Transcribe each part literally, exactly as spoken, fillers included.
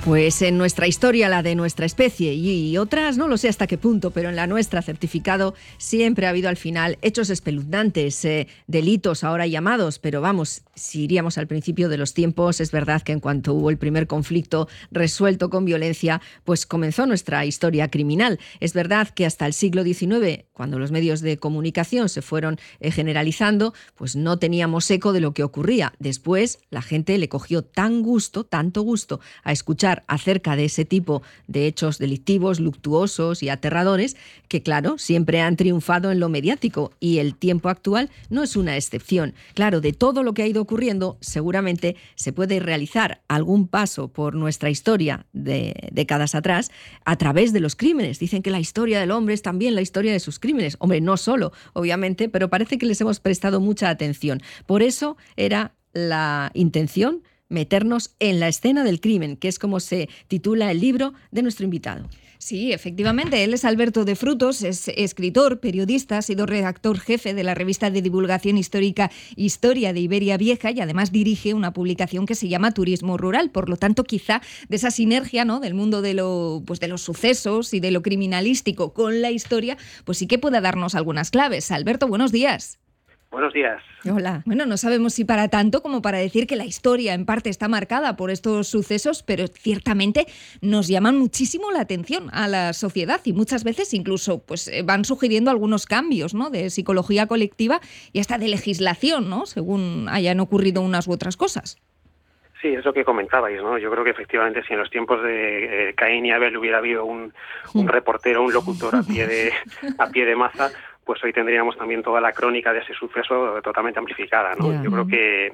Pues en nuestra historia, la de nuestra especie, y otras, no lo sé hasta qué punto, pero en la nuestra, certificado, siempre ha habido al final hechos espeluznantes, eh, delitos ahora llamados, pero vamos, si iríamos al principio de los tiempos, es verdad que en cuanto hubo el primer conflicto resuelto con violencia, pues comenzó nuestra historia criminal. Es verdad que hasta el siglo diecinueve, cuando los medios de comunicación se fueron eh, generalizando, pues no teníamos eco de lo que ocurría. Después, la gente le cogió tan gusto, tanto gusto, a escuchar acerca de ese tipo de hechos delictivos, luctuosos y aterradores, que claro, siempre han triunfado en lo mediático, y el tiempo actual no es una excepción. Claro, de todo lo que ha ido ocurriendo, seguramente se puede realizar algún paso por nuestra historia de décadas atrás a través de los crímenes. Dicen que la historia del hombre es también la historia de sus crímenes. Hombre, no solo, obviamente, pero parece que les hemos prestado mucha atención. Por eso era la intención meternos en la escena del crimen, que es como se titula el libro de nuestro invitado. Sí, efectivamente, él es Alberto de Frutos, es escritor, periodista, ha sido redactor jefe de la revista de divulgación histórica Historia de Iberia Vieja y además dirige una publicación que se llama Turismo Rural. Por lo tanto, quizá de esa sinergia, ¿no?, del mundo de, lo, pues de los sucesos y de lo criminalístico con la historia, pues sí que pueda darnos algunas claves. Alberto, buenos días. Buenos días. Hola. Bueno, no sabemos si para tanto como para decir que la historia en parte está marcada por estos sucesos, pero ciertamente nos llaman muchísimo la atención a la sociedad y muchas veces incluso pues van sugiriendo algunos cambios, ¿no?, de psicología colectiva y hasta de legislación, ¿no?, según hayan ocurrido unas u otras cosas. Sí, es lo que comentabais, ¿no? Yo creo que efectivamente si en los tiempos de eh, Caín y Abel hubiera habido un, un reportero, un locutor a pie de a pie de maza, pues hoy tendríamos también toda la crónica de ese suceso totalmente amplificada, ¿no? Yeah. Yo creo que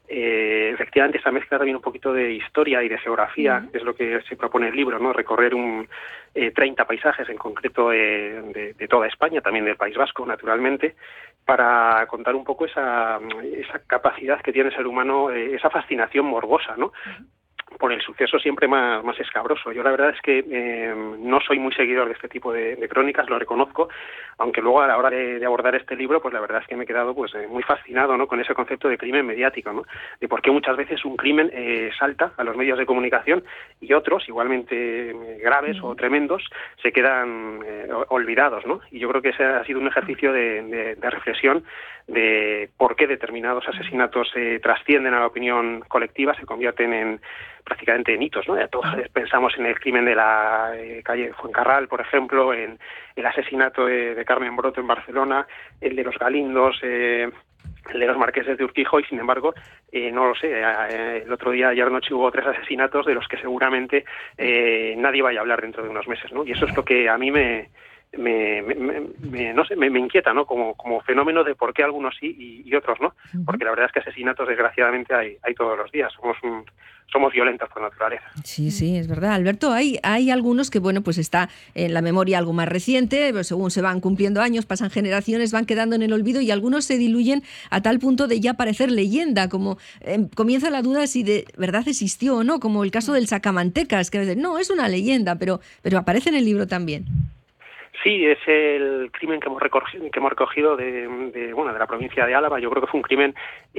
eh, efectivamente esa mezcla también un poquito de historia y de geografía, yeah, es lo que se propone el libro, ¿no? Recorrer un eh, treinta paisajes en concreto de, de, de toda España, también del País Vasco, naturalmente, para contar un poco esa, esa capacidad que tiene el ser humano, eh, esa fascinación morbosa, ¿no?, por el suceso siempre más, más escabroso. Yo la verdad es que eh, no soy muy seguidor de este tipo de, de crónicas, lo reconozco, aunque luego a la hora de, de abordar este libro, pues la verdad es que me he quedado pues eh, muy fascinado, ¿no?, con ese concepto de crimen mediático, ¿no?, de por qué muchas veces un crimen eh, salta a los medios de comunicación y otros, igualmente eh, graves o tremendos, se quedan eh, olvidados, ¿no? Y yo creo que ese ha sido un ejercicio de, de, de reflexión de por qué determinados asesinatos eh, trascienden a la opinión colectiva, se convierten en prácticamente en hitos, ¿no? Todos pensamos en el crimen de la eh, calle Fuencarral, por ejemplo, en el asesinato de, de Carmen Broto en Barcelona, el de los Galindos, eh, el de los marqueses de Urquijo, y sin embargo, eh, no lo sé, eh, el otro día, ayer noche, hubo tres asesinatos de los que seguramente eh, nadie vaya a hablar dentro de unos meses, ¿no? Y eso es lo que a mí me... Me, me, me, no sé, me, me inquieta, ¿no?, como, como fenómeno de por qué algunos sí y, y otros no, porque la verdad es que asesinatos desgraciadamente hay, hay todos los días, somos un, somos violentos por naturaleza. Sí, sí, es verdad, Alberto. Hay, hay algunos que, bueno, pues está en la memoria algo más reciente, pero según se van cumpliendo años, pasan generaciones, van quedando en el olvido y algunos se diluyen a tal punto de ya parecer leyenda, como eh, comienza la duda si de verdad existió o no, como el caso del Sacamantecas, que no, es una leyenda, pero, pero aparece en el libro también. Sí, es el crimen que hemos recogido, que hemos recogido de, de, bueno, de la provincia de Álava. Yo creo que fue un crimen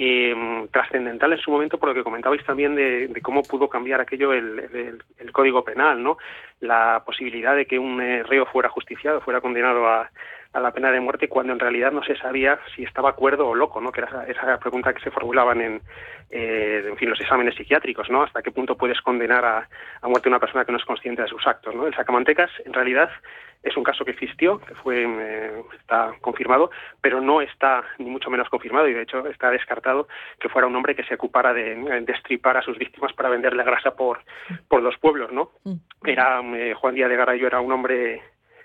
eh, trascendental en su momento, por lo que comentabais también de, de cómo pudo cambiar aquello el, el, el Código Penal, ¿no? La posibilidad de que un eh, reo fuera justiciado, fuera condenado a, a la pena de muerte, cuando en realidad no se sabía si estaba cuerdo o loco, ¿no?, que era esa, esa pregunta que se formulaban en, eh, en fin, los exámenes psiquiátricos, ¿no? Hasta qué punto puedes condenar a, a muerte a una persona que no es consciente de sus actos, ¿no? El Sacamantecas, en realidad, es un caso que existió, que fue eh, está confirmado, pero no está ni mucho menos confirmado, y de hecho está descartado que fuera un hombre que se ocupara de destripar a sus víctimas para venderle grasa por por los pueblos, ¿no? Era eh, Juan Díaz de Garayo era un hombre,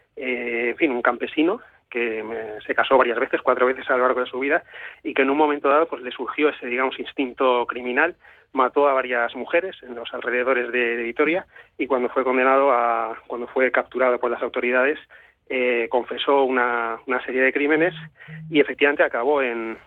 eh, en fin, un campesino que eh, se casó varias veces, cuatro veces a lo largo de su vida, y que en un momento dado pues le surgió ese, digamos, instinto criminal, mató a varias mujeres en los alrededores de, de Vitoria, y cuando fue condenado a, cuando fue capturado por las autoridades, eh, confesó una, una serie de crímenes y efectivamente acabó en,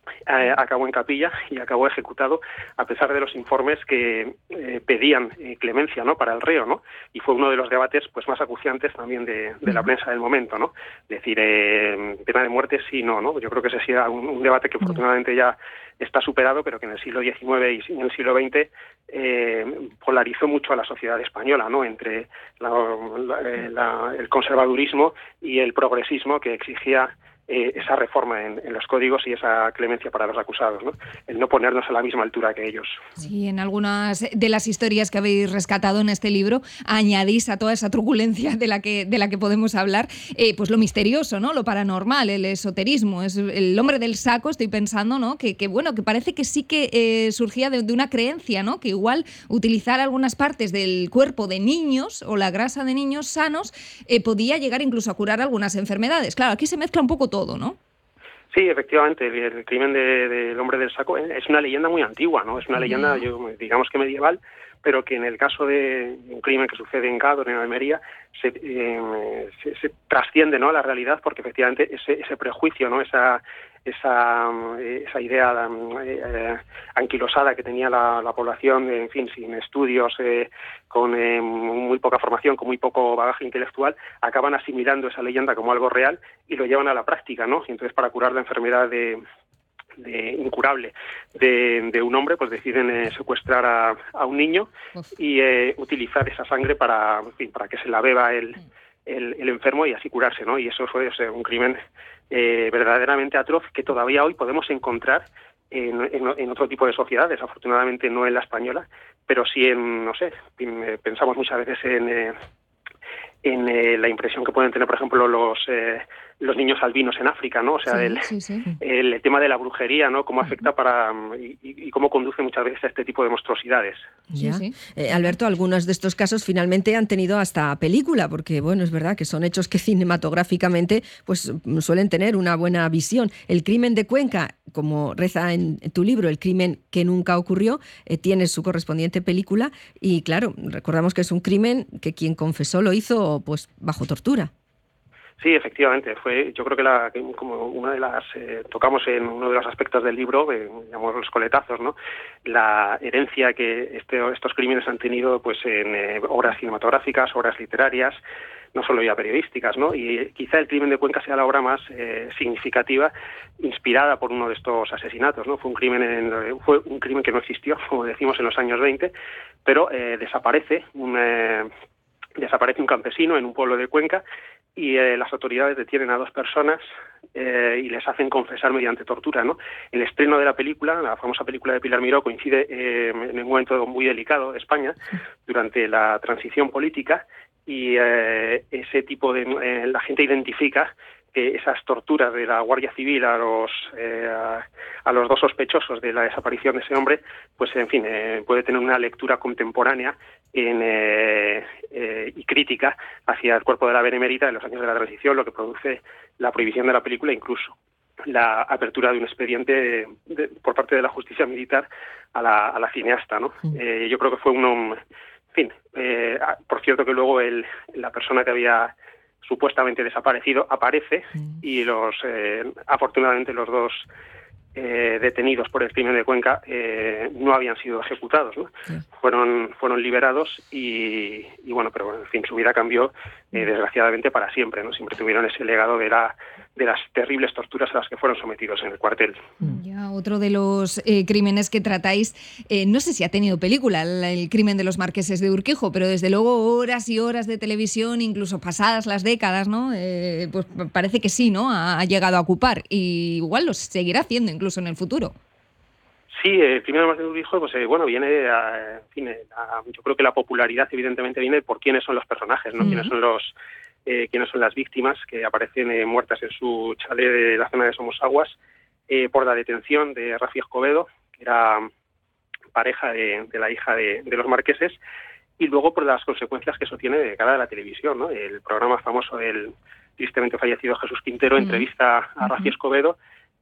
eh, acabó en capilla y acabó ejecutado a pesar de los informes que eh, pedían eh, clemencia, ¿no?, para el reo, ¿no? Y fue uno de los debates pues más acuciantes también de, de la prensa del momento, ¿no? Decir, eh, pena de muerte sí, no, ¿no? Yo creo que ese sí era un, un debate que afortunadamente ya está superado, pero que en el siglo diecinueve y en el siglo veinte eh, polarizó mucho a la sociedad española, ¿no?, entre la, la, la, el conservadurismo y el progresismo que exigía eh, esa reforma en, en los códigos y esa clemencia para los acusados, ¿no? El no ponernos a la misma altura que ellos. Sí, en algunas de las historias que habéis rescatado en este libro añadís a toda esa truculencia de la que, de la que podemos hablar, eh, pues lo misterioso, ¿no?, lo paranormal, el esoterismo, es el hombre del saco, estoy pensando, ¿no?, que, que bueno, que parece que sí que eh, surgía de, de una creencia, ¿no?, que igual utilizar algunas partes del cuerpo de niños o la grasa de niños sanos eh, podía llegar incluso a curar algunas enfermedades. Claro, aquí se mezcla un poco todo, ¿no? Sí, efectivamente, el, el crimen del de, de hombre del saco es una leyenda muy antigua, ¿no? Es una leyenda, yo, digamos que medieval, pero que en el caso de un crimen que sucede en Gádor, en Almería, se, eh, se, se trasciende, ¿no?, a la realidad, porque efectivamente ese, ese prejuicio, ¿no?, esa esa esa idea eh, anquilosada que tenía la, la población, en fin, sin estudios, eh, con eh, muy poca formación, con muy poco bagaje intelectual, acaban asimilando esa leyenda como algo real y lo llevan a la práctica, ¿no? Y entonces, para curar la enfermedad de De, incurable de, de un hombre, pues deciden eh, secuestrar a, a un niño y eh, utilizar esa sangre para, en fin, para que se la beba el, el, el enfermo y así curarse, ¿no? Y eso fue, o sea, un crimen eh, verdaderamente atroz que todavía hoy podemos encontrar en, en, en otro tipo de sociedades, afortunadamente no en la española, pero sí en, no sé, pensamos muchas veces en... Eh, en eh, la impresión que pueden tener, por ejemplo, los eh, los niños albinos en África, ¿no? O sea, sí, el, sí, sí. el tema de la brujería, ¿no? Cómo afecta para y, y cómo conduce muchas veces a este tipo de monstruosidades. Ya. Sí, sí. Eh, Alberto, algunos de estos casos finalmente han tenido hasta película, porque, bueno, es verdad que son hechos que cinematográficamente pues suelen tener una buena visión. El crimen de Cuenca, como reza en tu libro, el crimen que nunca ocurrió, eh, tiene su correspondiente película y, claro, recordamos que es un crimen que quien confesó lo hizo pues bajo tortura. Sí, efectivamente, fue, yo creo que la, como una de las, eh, tocamos en uno de los aspectos del libro, eh, llamamos los coletazos, ¿no? La herencia que este, estos crímenes han tenido, pues, en eh, obras cinematográficas, obras literarias, no solo ya periodísticas, ¿no? Y quizá el crimen de Cuenca sea la obra más eh, significativa, inspirada por uno de estos asesinatos, ¿no? Fue un crimen, en, fue un crimen que no existió, como decimos, en los años veinte, pero eh, desaparece un eh, desaparece un campesino en un pueblo de Cuenca y eh, las autoridades detienen a dos personas eh, y les hacen confesar mediante tortura, ¿no? El estreno de la película, la famosa película de Pilar Miró, coincide eh, en un momento muy delicado de España, durante la transición política, y eh, ese tipo de... Eh, la gente identifica que esas torturas de la Guardia Civil a los eh, a, a los dos sospechosos de la desaparición de ese hombre, pues en fin, eh, puede tener una lectura contemporánea en, eh, eh, y crítica hacia el cuerpo de la Benemérita en los años de la transición, lo que produce la prohibición de la película, incluso la apertura de un expediente de, de, por parte de la justicia militar a la, a la cineasta, ¿no? Mm. Eh, yo creo que fue un... En fin, eh, por cierto que luego el, la persona que había supuestamente desaparecido aparece mm. y los eh, afortunadamente los dos eh, detenidos por el crimen de Cuenca eh, no habían sido ejecutados, ¿no? Sí. Fueron fueron liberados y, y bueno, pero en fin, su vida cambió eh, desgraciadamente para siempre, ¿no? Siempre tuvieron ese legado de la de las terribles torturas a las que fueron sometidos en el cuartel. Ya, otro de los eh, crímenes que tratáis, eh, no sé si ha tenido película, el, el crimen de los marqueses de Urquijo, pero desde luego horas y horas de televisión, incluso pasadas las décadas, ¿no? Eh, pues parece que sí, ¿no? Ha, ha llegado a ocupar y igual lo seguirá haciendo incluso en el futuro. Sí, el crimen de los marqueses de Urquijo, pues eh, bueno, viene, a, en fin, a, yo creo que la popularidad evidentemente viene por quiénes son los personajes, ¿no? Mm. Quiénes son los Eh, quiénes son las víctimas que aparecen eh, muertas en su chalet de la zona de Somosaguas, eh, por la detención de Rafi Escobedo, que era pareja de, de la hija de, de los marqueses, y luego por las consecuencias que eso tiene de cara a la televisión, ¿no? El programa famoso del tristemente fallecido Jesús Quintero mm. entrevista a Rafi Escobedo,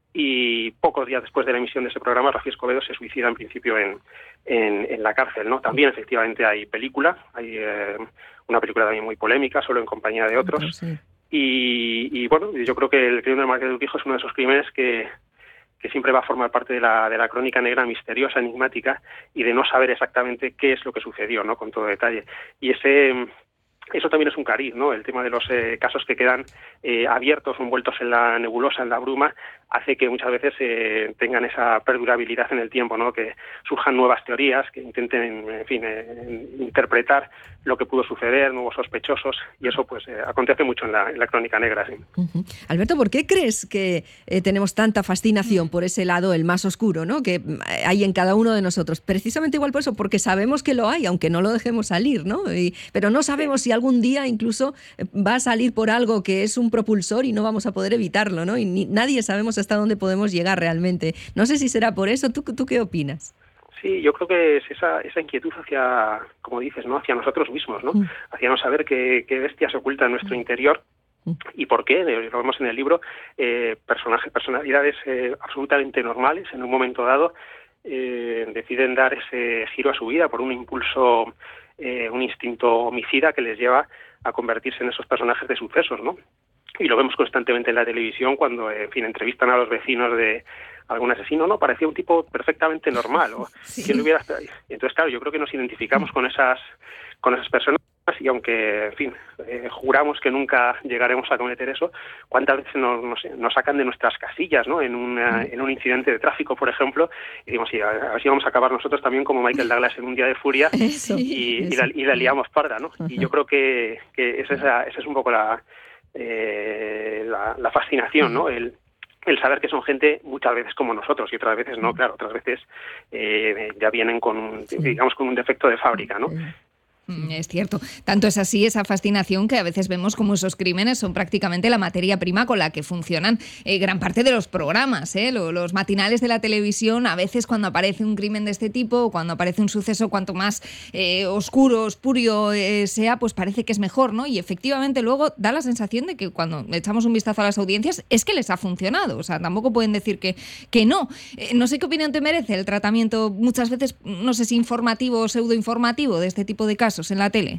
y pocos días después de la emisión de ese programa, Rafi Escobedo se suicida en principio en, en, en la cárcel, ¿no? También efectivamente hay película, hay eh, una película también muy polémica, Solo en compañía de otros, sí. y, y bueno, yo creo que el crimen del Marqués de Urquijo es uno de esos crímenes que, que siempre va a formar parte de la, de la crónica negra misteriosa, enigmática, y de no saber exactamente qué es lo que sucedió, ¿no? Con todo detalle. Y ese... Eso también es un cariz, ¿no? El tema de los eh, casos que quedan eh, abiertos o envueltos en la nebulosa, en la bruma, hace que muchas veces eh, tengan esa perdurabilidad en el tiempo, ¿no? Que surjan nuevas teorías, que intenten, en fin, eh, interpretar lo que pudo suceder, nuevos sospechosos, y eso pues eh, acontece mucho en la, en la crónica negra, sí. Uh-huh. Alberto, ¿por qué crees que eh, tenemos tanta fascinación por ese lado, el más oscuro, ¿no? Que hay en cada uno de nosotros? Precisamente igual por eso, porque sabemos que lo hay, aunque no lo dejemos salir, ¿no? Y, pero no sabemos sí. si algún día incluso va a salir por algo que es un propulsor y no vamos a poder evitarlo, ¿no? Y ni, nadie sabemos hasta dónde podemos llegar realmente. No sé si será por eso. ¿Tú, tú qué opinas? Sí, yo creo que es esa, esa inquietud hacia, como dices, ¿no? Hacia nosotros mismos, ¿no? Mm. Hacia no saber qué, qué bestia se oculta en nuestro interior. ¿Y por qué? Lo vemos en el libro, eh, personajes, personalidades eh, absolutamente normales, en un momento dado, eh, deciden dar ese giro a su vida por un impulso, eh, un instinto homicida que les lleva a convertirse en esos personajes de sucesos, ¿no? Y lo vemos constantemente en la televisión cuando, en fin, entrevistan a los vecinos de algún asesino, no, parecía un tipo perfectamente normal, o sí. ¿quién lo hubiera... Entonces, claro, yo creo que nos identificamos con esas con esas personas, y aunque, en fin, eh, juramos que nunca llegaremos a cometer eso, ¿cuántas veces nos, nos, nos sacan de nuestras casillas, ¿no? En, una, en un incidente de tráfico, por ejemplo, y digamos, sí, a ver si vamos a acabar nosotros también como Michael Douglas en Un día de furia, eso, y, eso. y, la, y la liamos parda, ¿no? Uh-huh. Y yo creo que, que esa, esa, esa es un poco la, eh, la, la fascinación, ¿no? El el saber que son gente muchas veces como nosotros y otras veces no, claro, otras veces eh, ya vienen con un, digamos, con un defecto de fábrica, ¿no? Es cierto. Tanto es así esa fascinación que a veces vemos como esos crímenes son prácticamente la materia prima con la que funcionan eh, gran parte de los programas, ¿eh? Los, los matinales de la televisión, a veces cuando aparece un crimen de este tipo o cuando aparece un suceso cuanto más eh, oscuro, ospurio eh, sea, pues parece que es mejor, ¿no? Y efectivamente luego da la sensación de que cuando echamos un vistazo a las audiencias es que les ha funcionado. O sea, tampoco pueden decir que, que no. Eh, no sé qué opinión te merece el tratamiento muchas veces, no sé si informativo o pseudoinformativo de este tipo de casos en la tele.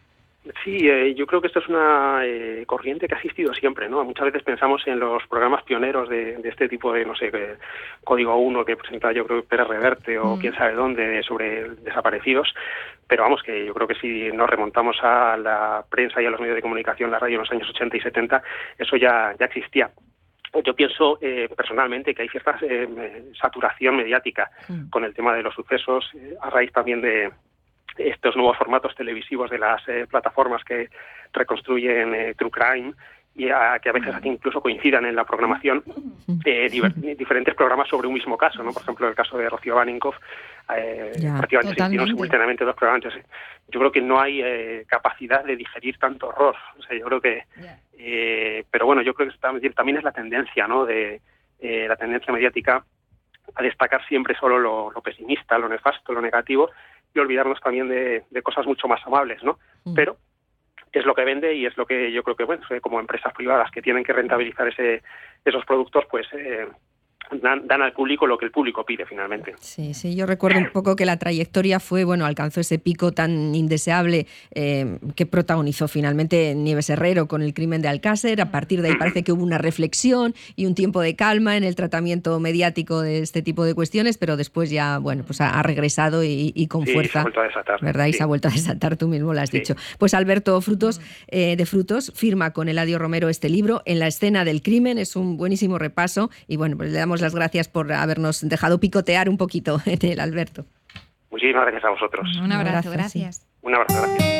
Sí, eh, yo creo que esto es una eh, corriente que ha existido siempre, ¿no? Muchas veces pensamos en los programas pioneros de, de este tipo de, no sé, que, Código uno que presentaba yo creo que Pérez Reverte o mm. quién sabe dónde sobre desaparecidos, pero vamos, que yo creo que si nos remontamos a la prensa y a los medios de comunicación, la radio en los años ochenta y setenta, eso ya, ya existía. Yo pienso eh, personalmente que hay cierta eh, saturación mediática mm. con el tema de los sucesos, eh, a raíz también de estos nuevos formatos televisivos de las eh, plataformas que reconstruyen eh, True Crime y a, que a veces incluso coincidan en la programación eh, diver, diferentes programas sobre un mismo caso, ¿no? Por ejemplo, el caso de Rocío Baninkoff, eh, ya, prácticamente se hicieron simultáneamente dos programas. Entonces, yo creo que no hay eh, capacidad de digerir tanto horror. O sea, yo creo que... Eh, pero bueno, yo creo que también, también es la tendencia, ¿no? De eh, la tendencia mediática a destacar siempre solo lo, lo pesimista, lo nefasto, lo negativo, y olvidarnos también de, de cosas mucho más amables, ¿no? Mm. Pero es lo que vende y es lo que yo creo que, bueno, como empresas privadas que tienen que rentabilizar ese, esos productos, pues eh, dan, dan al público lo que el público pide finalmente. Sí, sí, yo recuerdo un poco que la trayectoria fue, bueno, alcanzó ese pico tan indeseable eh, que protagonizó finalmente Nieves Herrero con el crimen de Alcácer. A partir de ahí parece que hubo una reflexión y un tiempo de calma en el tratamiento mediático de este tipo de cuestiones, pero después ya, bueno, pues ha, ha regresado y, y con sí, fuerza. Se ha vuelto a desatar. ¿Verdad? Sí. Y se ha vuelto a desatar, tú mismo lo has sí. dicho. Pues Alberto Frutos, eh, de Frutos, firma con Eladio Romero este libro, En la escena del crimen. Es un buenísimo repaso y bueno, pues le damos las gracias por habernos dejado picotear un poquito en el Alberto. Muchísimas gracias a vosotros. Un abrazo, un abrazo gracias. Sí. Un abrazo, gracias.